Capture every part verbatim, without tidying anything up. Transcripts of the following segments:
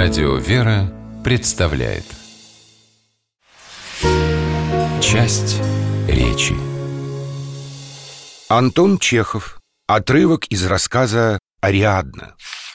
Радио «Вера» представляет часть речи. Антон Чехов. Отрывок из рассказа «Ариадна».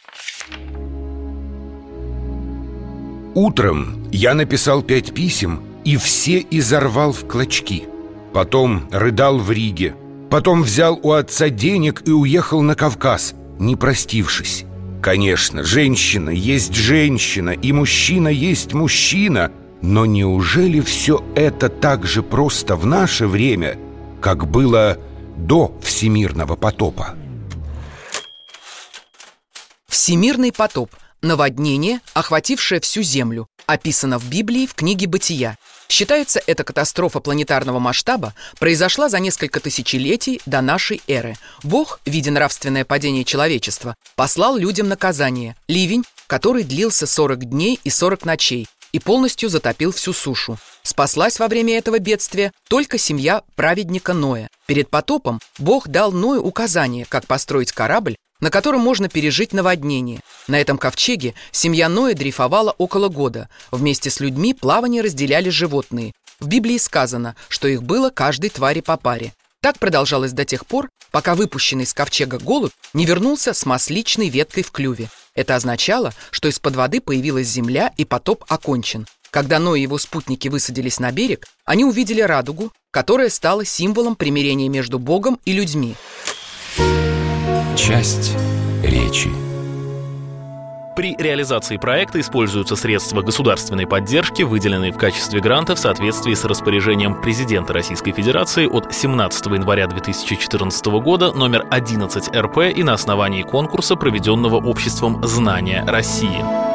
Утром я написал пять писем и все изорвал в клочки. Потом рыдал в Риге. Потом взял у отца денег и уехал на Кавказ, не простившись. Конечно, женщина есть женщина, и мужчина есть мужчина. Но неужели все это так же просто в наше время, как было до всемирного потопа? Всемирный потоп – наводнение, охватившее всю Землю, описано в Библии в книге «Бытия». Считается, эта катастрофа планетарного масштаба произошла за несколько тысячелетий до нашей эры. Бог, видя нравственное падение человечества, послал людям наказание – ливень, который длился сорок дней и сорок ночей и полностью затопил всю сушу. Спаслась во время этого бедствия только семья праведника Ноя. Перед потопом Бог дал Ною указание, как построить корабль, на котором можно пережить наводнение. На этом ковчеге семья Ноя дрейфовала около года. Вместе с людьми плавание разделяли животные. В Библии сказано, что их было каждой твари по паре. Так продолжалось до тех пор, пока выпущенный из ковчега голубь не вернулся с масличной веткой в клюве. Это означало, что из-под воды появилась земля и потоп окончен. Когда Ной и его спутники высадились на берег, они увидели радугу, которая стала символом примирения между Богом и людьми. Часть речи. При реализации проекта используются средства государственной поддержки, выделенные в качестве гранта в соответствии с распоряжением президента Российской Федерации от семнадцатого января две тысячи четырнадцатого года номер одиннадцать эр пэ и на основании конкурса, проведенного обществом «Знания России».